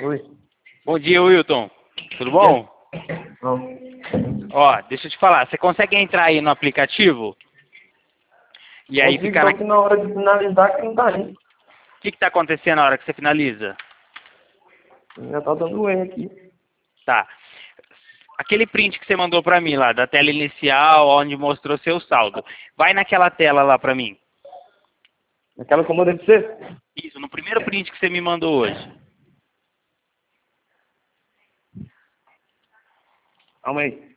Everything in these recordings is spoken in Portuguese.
Oi. Bom dia, Wilton. Tudo bom? Não. Ó, deixa eu te falar. Você consegue entrar aí no aplicativo? E aí Consigo, fica só na... que na hora de finalizar que não tá indo. O que tá acontecendo na hora que você finaliza? Já tá dando erro aqui. Tá. Aquele print que você mandou pra mim lá, da tela inicial, onde mostrou seu saldo. Vai naquela tela lá pra mim. Aquela comanda de você? Isso, no primeiro print que você me mandou hoje. Calma aí.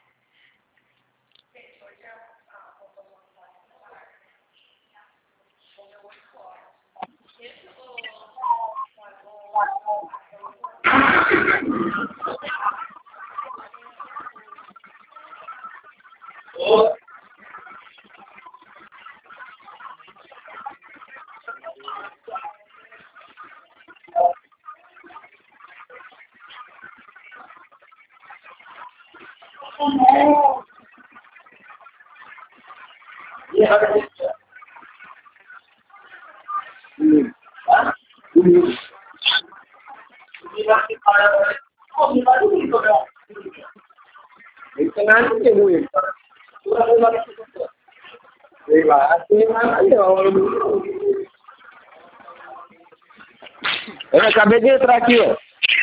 Eu acabei de entrar aqui, ó.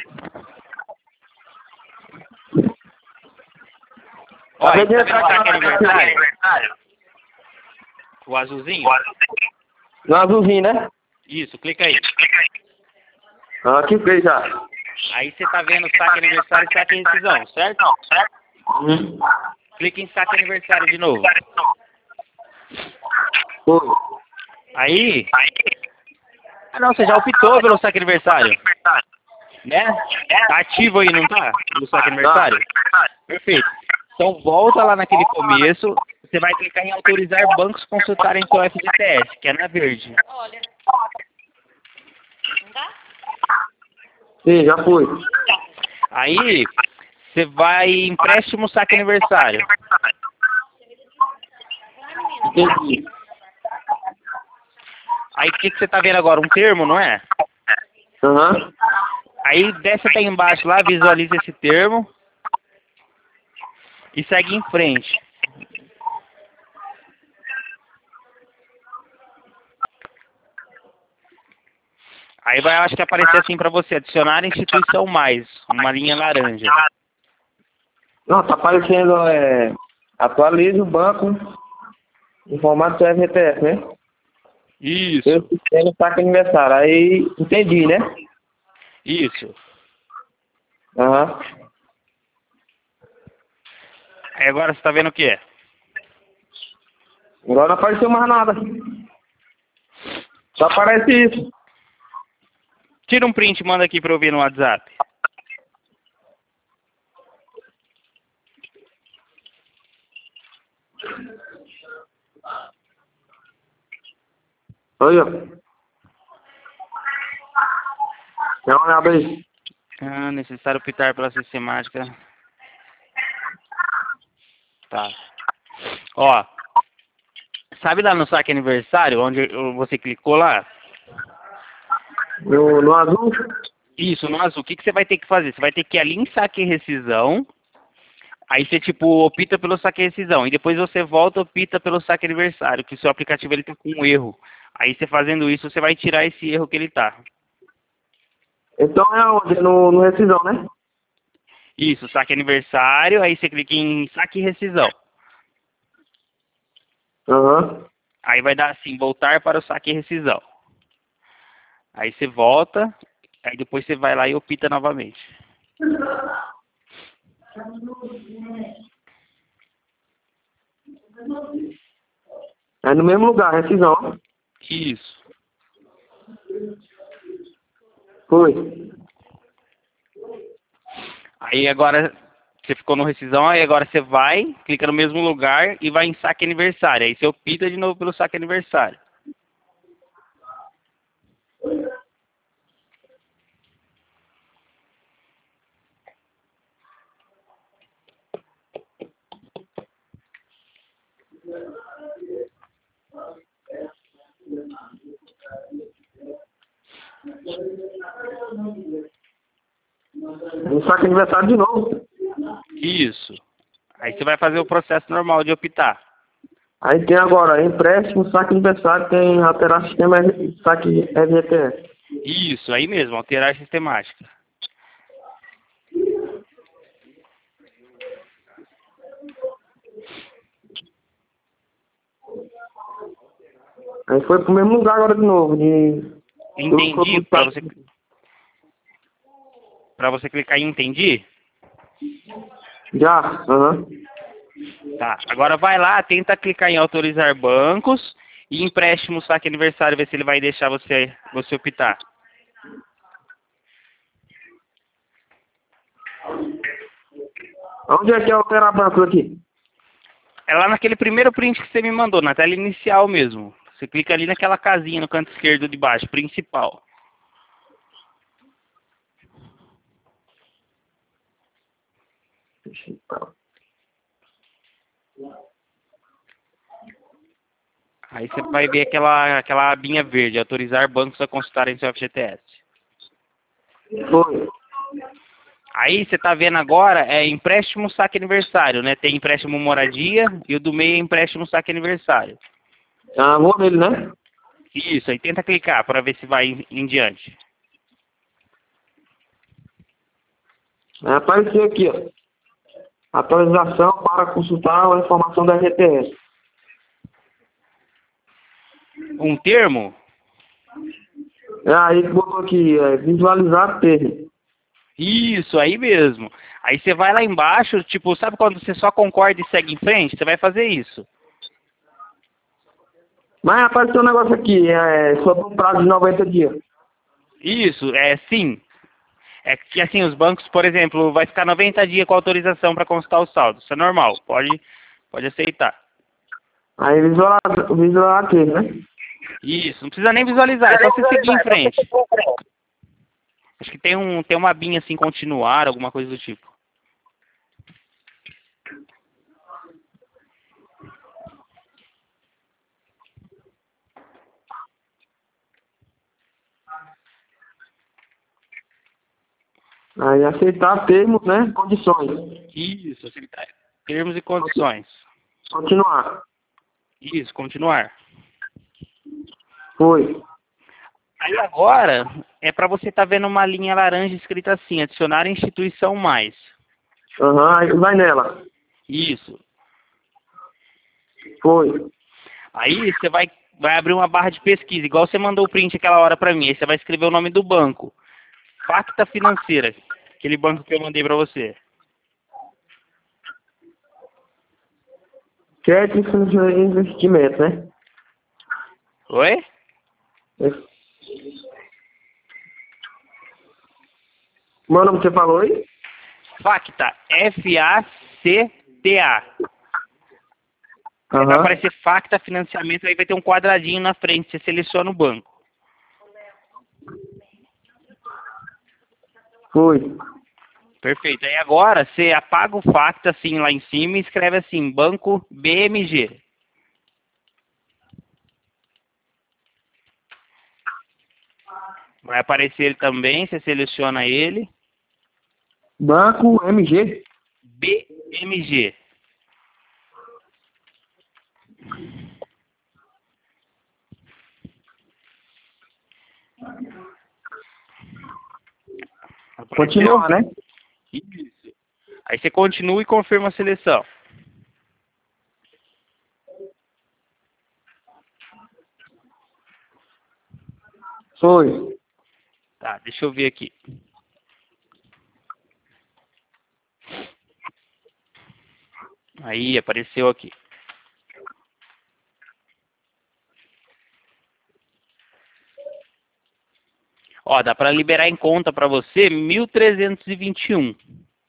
Olha, Acabei de tá entrar vendo o saque aqui. aniversário? O azulzinho? No azulzinho, né? Isso, clica aí. Ah, aqui fez já. Aí você tá vendo saque aniversário e saque rescisão, certo? Hum. Clica em saque aniversário de novo. Foi. Aí... Ah não, você já optou pelo saque aniversário. Né? Tá ativo aí, não tá? No saque aniversário? Perfeito. Então volta lá naquele começo, você vai clicar em autorizar bancos consultarem seu FGTS, que é na verde. Olha. Não dá? Sim, já foi. Aí você vai em empréstimo saque aniversário. Entendi. Aí o que você tá vendo agora? Um termo, não é? Aham. Aí desce até embaixo lá, visualiza esse termo e segue em frente. Aí vai, acho que aparecer assim pra você, adicionar instituição mais, uma linha laranja. Não, tá aparecendo, atualize o banco em formato FGTS, né? Isso, Eu tenho saque aniversário. Aí, entendi, né? isso. Aham. Aí agora você tá vendo o quê? Agora não apareceu mais nada. Só aparece isso. Tira um print e manda aqui pra eu ver no WhatsApp. Olha. Dá uma olhada aí. Ah, necessário optar pela sistemática. Tá. Ó, sabe lá no saque aniversário, onde você clicou lá? No azul? Isso, no azul. O que você vai ter que fazer? Você vai ter que ir ali em saque e rescisão. Aí você, tipo, opta pelo saque e rescisão. E depois você volta e opta pelo saque aniversário, que o seu aplicativo ele tá com um erro. Aí você fazendo isso, você vai tirar esse erro que ele tá. Então é onde? No rescisão, né? Isso, saque aniversário, aí você clica em saque e rescisão. Aham. Aí vai dar assim, voltar para o saque e rescisão. Aí você volta, aí depois você vai lá e opta novamente. É no mesmo lugar, rescisão. Isso. Foi. Aí agora você ficou no rescisão, aí agora você vai, clica no mesmo lugar e vai em saque aniversário. Aí você opta de novo pelo saque aniversário. No saque aniversário de novo. Isso. Aí você vai fazer o processo normal de optar. Aí tem agora empréstimo, saque aniversário, tem alterar sistema, saque FGTS. Isso, aí mesmo, alterar a sistemática. Aí foi pro mesmo lugar agora de novo. Entendi, para você clicar em entendi? Já, aham. Tá, agora vai lá, tenta clicar em autorizar bancos e empréstimo saque aniversário, ver se ele vai deixar você optar. Onde é que é alterar banco aqui? É lá naquele primeiro print que você me mandou, na tela inicial mesmo. Você clica ali naquela casinha no canto esquerdo de baixo, principal. Aí você vai ver aquela abinha verde, autorizar bancos a consultarem seu FGTS. Foi. Aí você tá vendo agora, empréstimo saque aniversário, né? Tem empréstimo moradia e o do meio é empréstimo saque aniversário. Ah, vou nele, né? Isso, aí tenta clicar para ver se vai em diante. Apareceu aqui, ó. Atualização para consultar a informação da RTS. Um termo? Aí botou aqui, visualizar termo. Isso, aí mesmo. Aí você vai lá embaixo, tipo, sabe quando você só concorda e segue em frente? Você vai fazer isso. Mas apareceu um negócio aqui, sobre um prazo de 90 dias. Isso, sim. É que assim, os bancos, por exemplo, vai ficar 90 dias com autorização para consultar o saldo. Isso é normal, pode aceitar. Aí visualizar termo, né? Isso, não precisa nem visualizar, é só você seguir em frente. Acho que tem uma abinha assim, continuar, alguma coisa do tipo. Aí aceitar termos, né? Condições. Isso, aceitar. Termos e condições. Continuar. Isso, continuar. Foi. Aí agora, é para você estar vendo uma linha laranja escrita assim, adicionar instituição mais. Aham, aí vai nela. Isso. Foi. Aí você vai abrir uma barra de pesquisa, igual você mandou o print aquela hora para mim. Aí você vai escrever o nome do banco. Facta Financeira, aquele banco que eu mandei para você. Crédito e investimento, né? Oi? Qual nome que você falou aí? Facta, F-A-C-T-A. Aí vai Aham. aparecer Facta Financiamento, aí vai ter um quadradinho na frente, você seleciona o banco. Foi. Perfeito. Aí agora você apaga o Facta assim lá em cima e escreve assim, Banco BMG. Vai aparecer ele também, você seleciona ele. Banco MG. BMG. Continuar, né? Isso. Aí você continua e confirma a seleção. Foi. Tá, deixa eu ver aqui. Aí, apareceu aqui. Ó, dá para liberar em conta para você 1.321.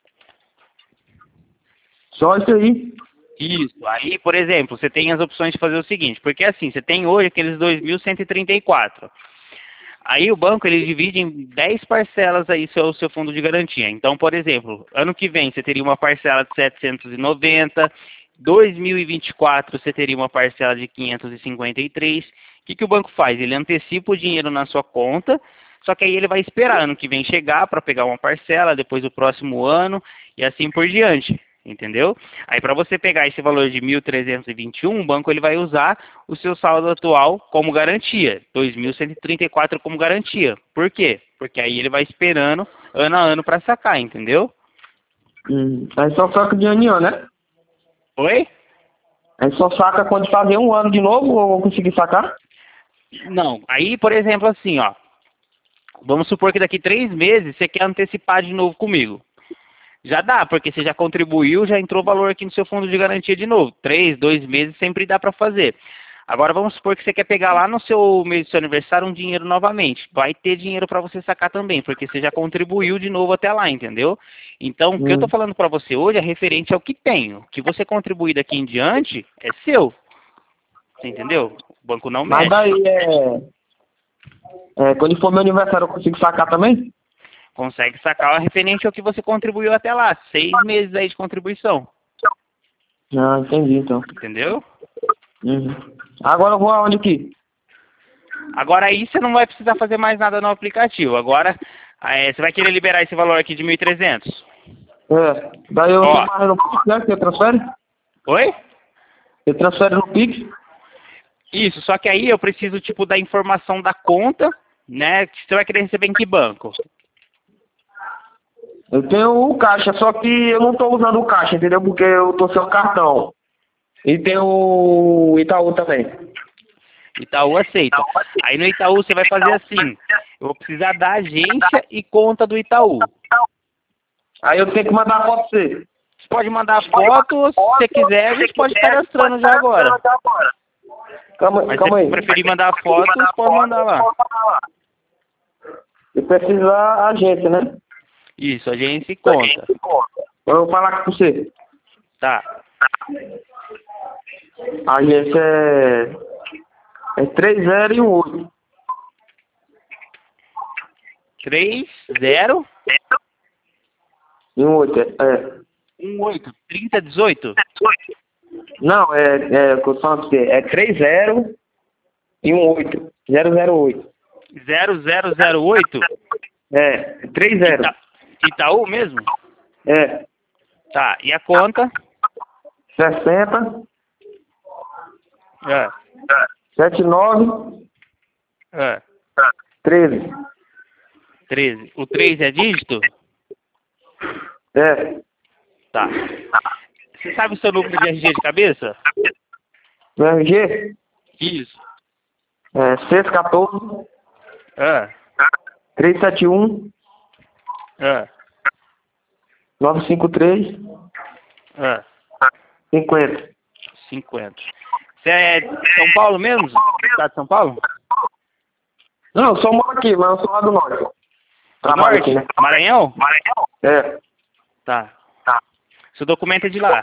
Só isso aí. Isso. Aí, por exemplo, você tem as opções de fazer o seguinte, porque assim, você tem hoje aqueles 2.134. Aí o banco ele divide em 10 parcelas aí seu fundo de garantia. Então, por exemplo, ano que vem você teria uma parcela de 790, 2024 você teria uma parcela de 553. O que o banco faz? Ele antecipa o dinheiro na sua conta, Só que aí ele vai esperar ano que vem chegar para pegar uma parcela, depois o próximo ano e assim por diante. Entendeu? Aí para você pegar esse valor de 1.321, o banco ele vai usar o seu saldo atual como garantia, 2.134 como garantia. Por quê? Porque aí ele vai esperando ano a ano para sacar, entendeu? Aí só saca de ano em ano, né? Oi? Aí só saca quando fazer um ano de novo ou vou conseguir sacar? Não. Aí, por exemplo, assim, ó. Vamos supor que daqui 3 meses você quer antecipar de novo comigo. Já dá, porque você já contribuiu, já entrou valor aqui no seu fundo de garantia de novo. 3, 2 meses sempre dá para fazer. Agora vamos supor que você quer pegar lá no seu mês do seu aniversário um dinheiro novamente. Vai ter dinheiro para você sacar também, porque você já contribuiu de novo até lá, entendeu? Então, o que eu estou falando para você hoje é referente ao que tenho. O que você contribuir daqui em diante é seu. Você entendeu? O banco não Mas mexe. daí quando for meu aniversário eu consigo sacar também? Consegue sacar referente ao que você contribuiu até lá. 6 meses aí de contribuição. Ah, entendi então. Entendeu? Agora eu vou aonde aqui? Agora aí você não vai precisar fazer mais nada no aplicativo. Agora você vai querer liberar esse valor aqui de 1.300. Daí eu Ó. trabalho no Pix, né? Você transfere? Oi? Você transfere no Pix? Isso, só que aí eu preciso tipo da informação da conta, né? Que você vai querer receber em que banco? Eu tenho o caixa, só que eu não tô usando o caixa, entendeu? Porque eu tô sem o cartão. E tem o Itaú também. Itaú aceita. Aí no Itaú você vai fazer assim. Eu vou precisar da agência e conta do Itaú. Aí eu tenho que mandar a foto pra você. Você pode mandar foto, se você quiser, a gente pode ir cadastrando já agora. Mas Calma se aí. você preferir mandar foto, você pode mandar lá. Se precisar, a agência, né? Isso, agência e conta. Eu vou falar com você. Tá. A agência é 30 e 8. 3, 0, E 8, 1, 8, 30, 18. Não, o que eu tô falando pra você. É 30 e 8. 008. 0008? 30. Itaú mesmo? É. Tá. E a conta? 60, É. 79, É. 13. 13. O 3 é dígito? É. Tá. Você sabe o seu número de RG de cabeça? No RG? Isso. 614, É. 371, É. 953, É. 50. 50. Você é de São Paulo mesmo? Estado de São Paulo? Não, eu só moro aqui, mas eu sou lá do norte. Do Trabalho norte? aqui, né? Maranhão? É. Tá. Seu documento é de lá?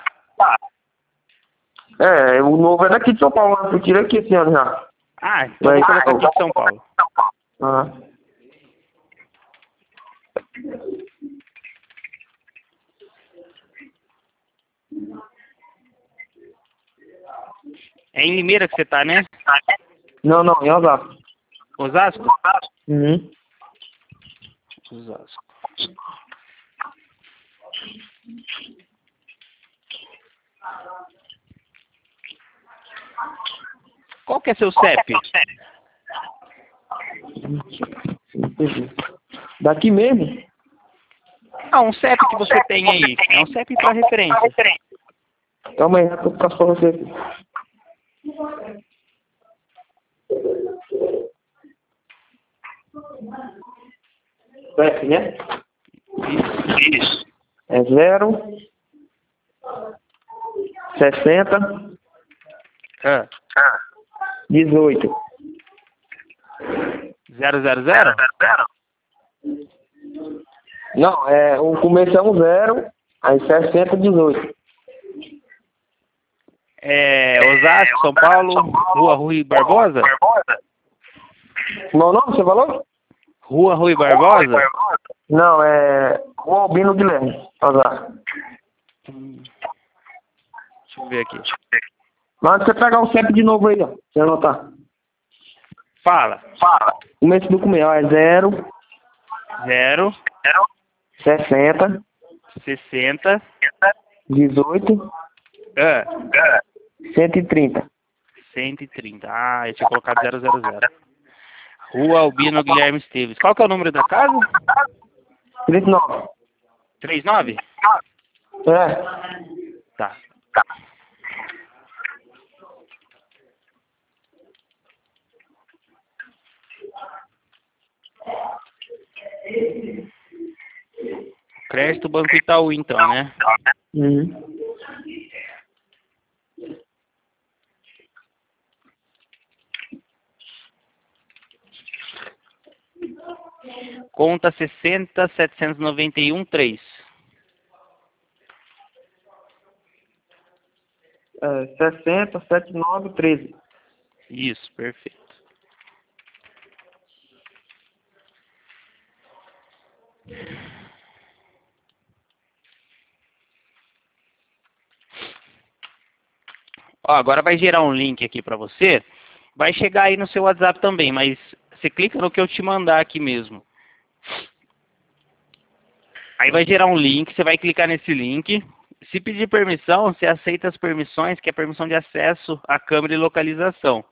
O novo é daqui de São Paulo, né? Eu tirei aqui esse ano já. Ah, então vou colocar aqui de São Paulo. Ah. É em Limeira que você tá, né? Não, em Osasco. Osasco? Uhum. Osasco. Qual que é seu CEP? Daqui mesmo? Ah, um CEP que você tem aí. É um CEP para referência. Calma aí, eu vou passar pra você aqui. CEP, né? Isso. É 0, 60, Ah. 18. 000? Não, o começo é um 0, aí 60, 18. É Osasco, São Paulo, Rua Rui Barbosa? Meu nome, você falou? Rua Rui Barbosa? Não, é o Albino Guilherme, Osasco. Deixa eu ver aqui. Mas você pegar o CEP de novo aí, ó, pra você anotar. Fala. Começo do documento é 0, 0, 60, 60, 18, ah, 130. 130. Ah, eu tinha colocado 000. Rua Albino Guilherme Esteves. Qual que é o número da casa? 39. 39? É. Tá. Crédito Banco Itaú, então, né? Uhum. Conta 60.791.3. É, 60, 79, 13. Isso, perfeito. Ó, agora vai gerar um link aqui para você. Vai chegar aí no seu WhatsApp também, mas você clica no que eu te mandar aqui mesmo. Aí vai gerar um link, você vai clicar nesse link. Se pedir permissão, você aceita as permissões, que é permissão de acesso à câmera e localização.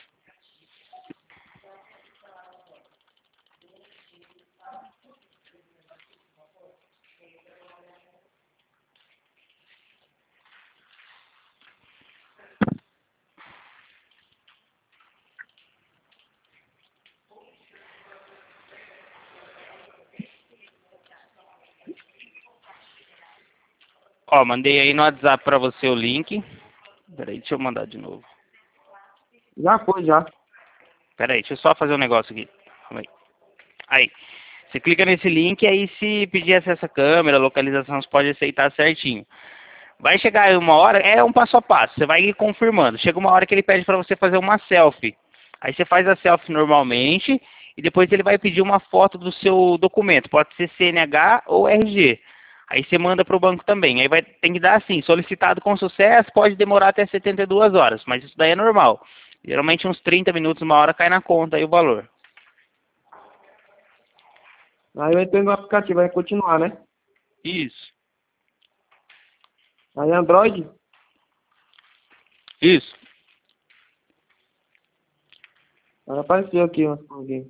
Ó, mandei aí no WhatsApp para você o link. Peraí, deixa eu mandar de novo. Já foi, já. Peraí, deixa eu só fazer um negócio aqui. Calma aí. Você clica nesse link e aí se pedir acesso à câmera, localização, você pode aceitar certinho. Vai chegar aí uma hora, é um passo a passo, você vai confirmando. Chega uma hora que ele pede para você fazer uma selfie. Aí você faz a selfie normalmente e depois ele vai pedir uma foto do seu documento. Pode ser CNH ou RG. Aí você manda para o banco também. Aí tem que dar assim, solicitado com sucesso, pode demorar até 72 horas, mas isso daí é normal. Geralmente uns 30 minutos, uma hora cai na conta aí o valor. Aí eu entrei no aplicativo, vai continuar, né? Isso, Aí Android, isso. aí apareceu aqui alguém.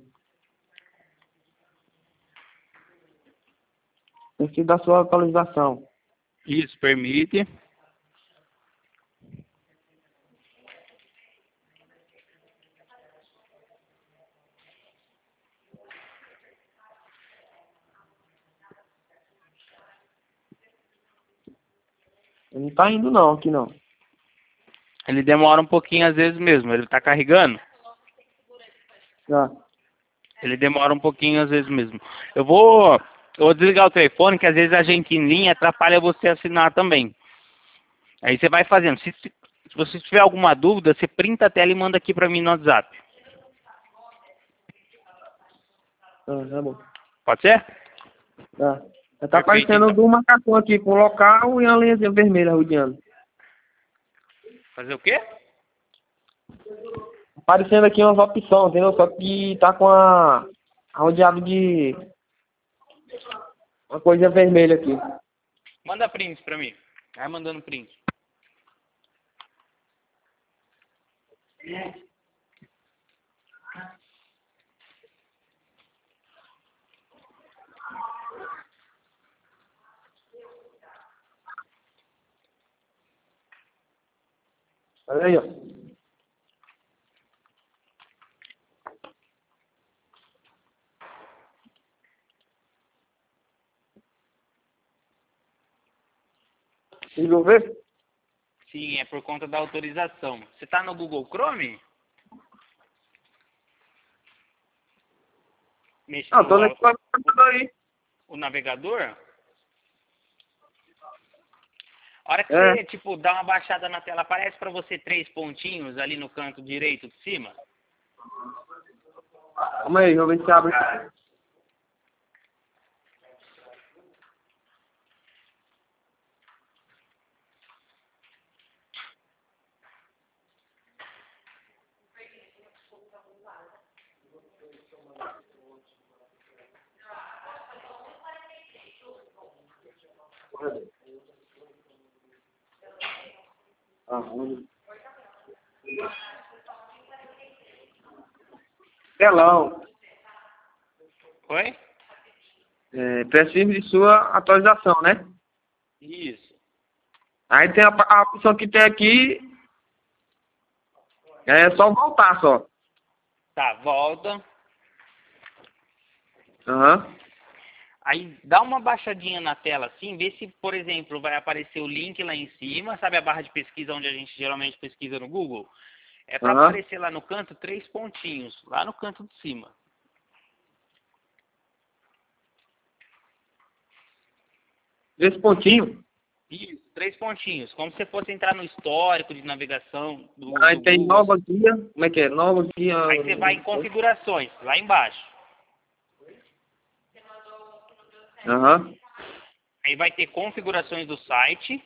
Preciso da sua atualização. Isso, permite. Não tá indo não, aqui não. Ele demora um pouquinho às vezes mesmo, ele está carregando. Já. Ele demora um pouquinho às vezes mesmo. Eu vou desligar o telefone, que às vezes a gente em linha atrapalha você assinar também. Aí você vai fazendo. Se você tiver alguma dúvida, você printa a tela e manda aqui para mim no WhatsApp. Tá bom. Pode ser? Tá. Já tá Perfeito, aparecendo então. do macacão aqui com o local e a linhazinha vermelha rodeando. Fazer o quê? Aparecendo aqui umas opções, entendeu? Só que tá com a rodeado de uma coisa vermelha aqui. Manda print para mim. Vai mandando print. Olha aí, ó. Conseguiu ver? Sim, é por conta da autorização. Você está no Google Chrome? Mexe Ah, tô nesse computador aí. o navegador? A hora que É. você, tipo, dá uma baixada na tela, aparece para você 3 pontinhos ali no canto direito de cima? Calma aí, vou ver se abre. Telão. Oi? Preciso de sua atualização, né? Isso. Aí tem a opção que tem aqui. É só voltar só. Tá, volta. Aham. Aí dá uma baixadinha na tela assim, vê se, por exemplo, vai aparecer o link lá em cima, sabe a barra de pesquisa onde a gente geralmente pesquisa no Google? É para Aham. aparecer lá no canto 3 pontinhos, lá no canto de cima. Esse pontinho. Isso, 3 pontinhos, como se fosse entrar no histórico de navegação Aí do tem Google. nova guia. Como é que é? Nova guia. Aí você vai em configurações, lá embaixo. Aham. Aí vai ter configurações do site.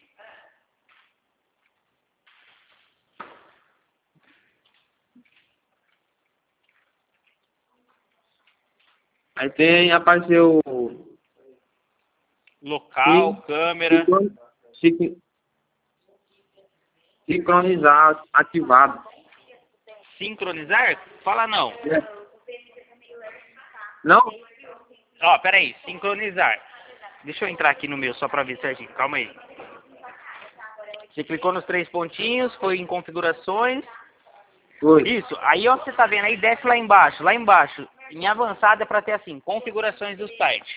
Aí tem, apareceu Local, câmera. sincronizar ativado. Sincronizar? Fala não. Não? Ó, peraí, sincronizar. Deixa eu entrar aqui no meu só pra ver certinho, calma aí. Você clicou nos 3 pontinhos, foi em configurações. Foi. Isso, aí ó, você tá vendo, aí desce lá embaixo, em avançada é pra ter assim, configurações do site.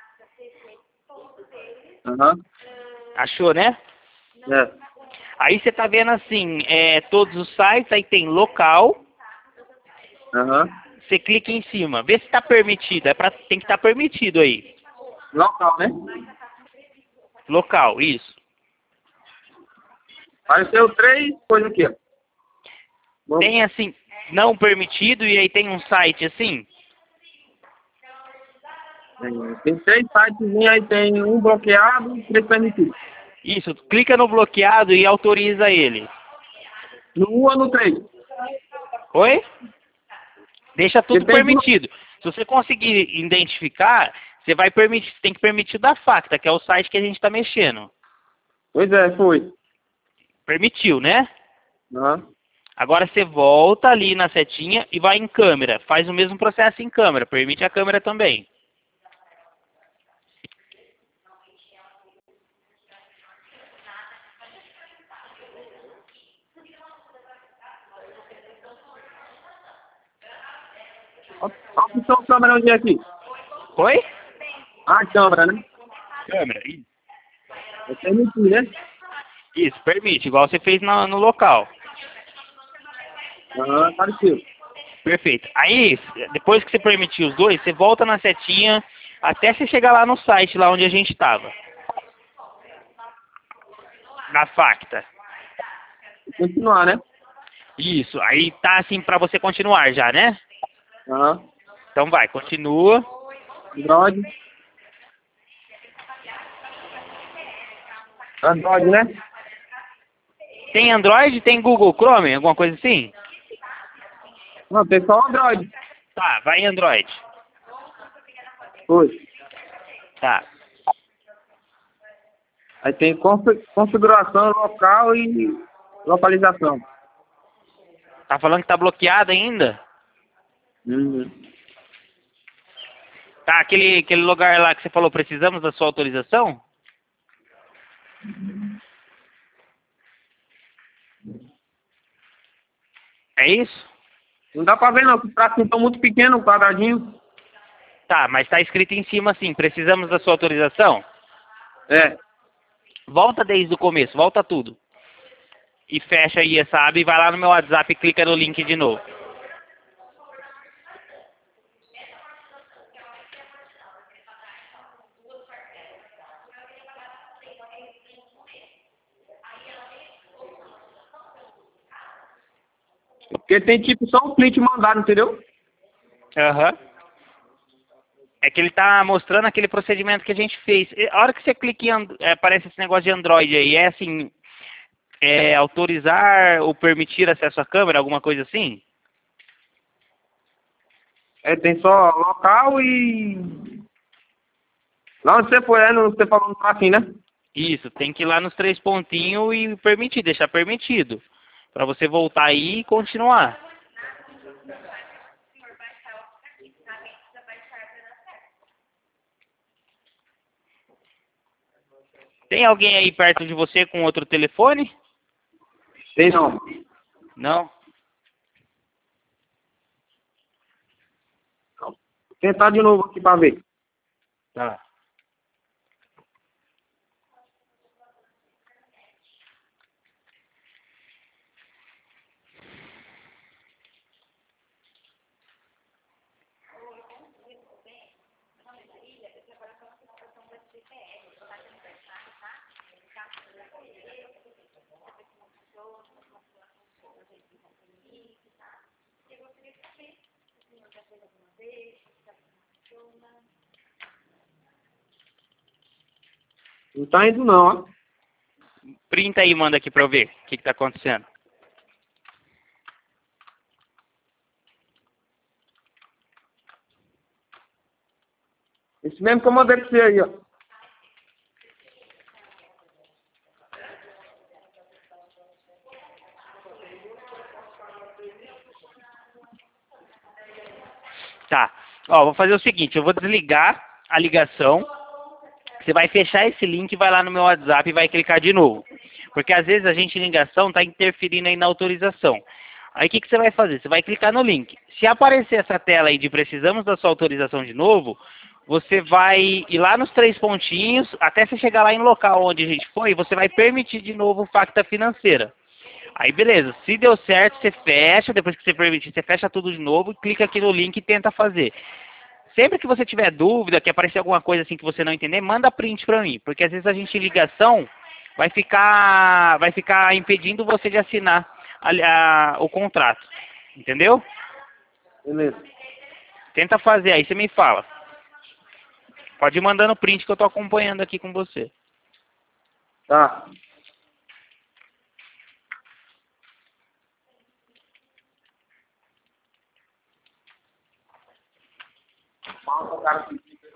Aham. Achou, né? É. Aí você tá vendo assim, todos os sites, aí tem local, Aham. você clica em cima, vê se tá permitido, tem que estar permitido aí. Local, né? Local, isso. Apareceu 3 coisas aqui, ó. Bom, Tem assim, não permitido, e aí tem um site assim. tem 3 sites, aí tem um bloqueado e 3 permitidos. Isso, clica no bloqueado e autoriza ele. No 1 ou no 3? Oi? Deixa tudo Depende do- permitido. Se você conseguir identificar, você vai permitir, tem que permitir da Facta, que é o site que a gente está mexendo. Pois é, foi. Permitiu, né? Aham. Agora você volta ali na setinha e vai em câmera. Faz o mesmo processo em câmera. Permite a câmera também. A opção câmera onde é aqui? Oi? A câmera, né? Câmera. Isso. É permitir, né? Isso, permite, igual você fez no local. Aham, apareceu. Perfeito. Aí, depois que você permitiu os dois, você volta na setinha até você chegar lá no site, lá onde a gente estava. Na Facta. Continuar, né? Isso. Aí tá assim pra você continuar já, né? Aham. Então vai, continua. Android. Android, né? Tem Android, tem Google Chrome, alguma coisa assim? Não, tem só Android. Tá, vai em Android. Foi. Tá. Aí tem configuração local e localização. Tá falando que tá bloqueado ainda? Uhum. Tá, aquele lugar lá que você falou, precisamos da sua autorização? É isso? Não dá pra ver não, que os traços estão muito pequenos, quadradinho. Tá, mas tá escrito em cima assim, precisamos da sua autorização? É. Volta desde o começo, volta tudo. E fecha aí essa aba e vai lá no meu WhatsApp e clica no link de novo. Porque tem tipo só um print mandado, entendeu? Aham. É que ele tá mostrando aquele procedimento que a gente fez. A hora que você clica em aparece esse negócio de Android aí, é assim, autorizar ou permitir acesso à câmera, alguma coisa assim? É, tem só local e... Lá onde você foi, você falou no tracinho, né? Isso, tem que ir lá nos 3 pontinhos e permitir, deixar permitido. Pra você voltar aí e continuar. Tem alguém aí perto de você com outro telefone? Tem não. Não? Vou tentar de novo aqui pra ver. Tá. Não tá indo não, ó. Printa aí e manda aqui pra eu ver o que tá acontecendo. Esse mesmo que eu mandei pra você aí, ó. Tá. Ó, vou fazer o seguinte, eu vou desligar a ligação. Você vai fechar esse link, vai lá no meu WhatsApp e vai clicar de novo. Porque às vezes a gente em ligação tá interferindo aí na autorização. Aí o que você vai fazer? Você vai clicar no link. Se aparecer essa tela aí de precisamos da sua autorização de novo, você vai ir lá nos 3 pontinhos, até você chegar lá em local onde a gente foi, você vai permitir de novo o Facta Financeira. Aí beleza, se deu certo, você fecha, depois que você permitir, você fecha tudo de novo, clica aqui no link e tenta fazer. Sempre que você tiver dúvida, que aparecer alguma coisa assim que você não entender, manda print pra mim, porque às vezes a gente em ligação vai ficar impedindo você de assinar o contrato, entendeu? Beleza. Tenta fazer aí, você me fala. Pode ir mandando print que eu tô acompanhando aqui com você. Tá. Fala, cara.